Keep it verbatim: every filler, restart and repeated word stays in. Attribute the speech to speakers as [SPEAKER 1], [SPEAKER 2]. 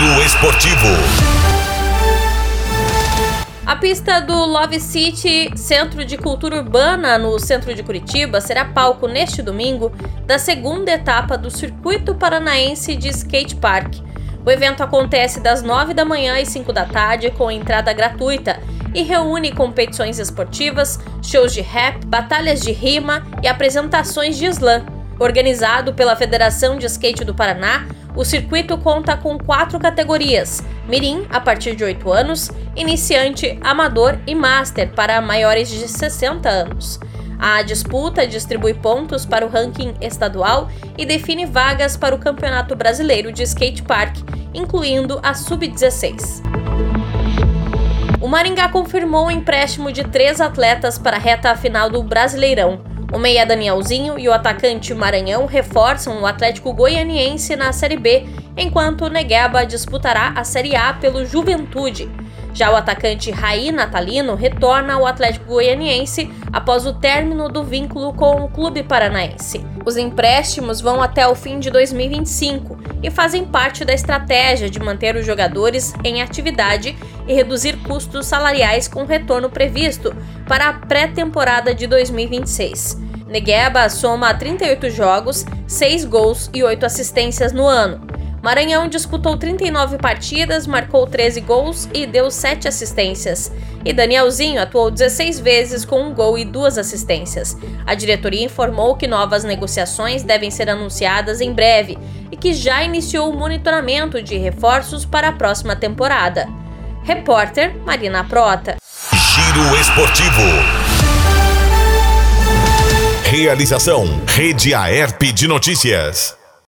[SPEAKER 1] Giro Esportivo.
[SPEAKER 2] A pista do Love City, Centro de Cultura Urbana, no centro de Curitiba, será palco neste domingo da segunda etapa do Circuito Paranaense de Skate Park. O evento acontece das nove da manhã às cinco da tarde com entrada gratuita e reúne competições esportivas, shows de rap, batalhas de rima e apresentações de slam. Organizado pela Federação de Skate do Paraná, o circuito conta com quatro categorias: mirim, a partir de oito anos, iniciante, amador e master para maiores de sessenta anos. A disputa distribui pontos para o ranking estadual e define vagas para o Campeonato Brasileiro de Skate Park, incluindo a sub dezesseis. O Maringá confirmou o empréstimo de três atletas para a reta final do Brasileirão. O meia Danielzinho e o atacante Maranhão reforçam o Atlético Goianiense na Série B, enquanto o Negueba disputará a Série A pelo Juventude. Já o atacante Raí Natalino retorna ao Atlético Goianiense após o término do vínculo com o clube paranaense. Os empréstimos vão até o fim de dois mil e vinte e cinco e fazem parte da estratégia de manter os jogadores em atividade e reduzir custos salariais com retorno previsto para a pré-temporada de dois mil e vinte e seis. Negueba soma trinta e oito jogos, seis gols e oito assistências no ano. Maranhão disputou trinta e nove partidas, marcou treze gols e deu sete assistências. E Danielzinho atuou dezesseis vezes com um gol e duas assistências. A diretoria informou que novas negociações devem ser anunciadas em breve e que já iniciou o monitoramento de reforços para a próxima temporada. Repórter Marina Prota.
[SPEAKER 1] Giro Esportivo. Realização Rede Aerp de Notícias.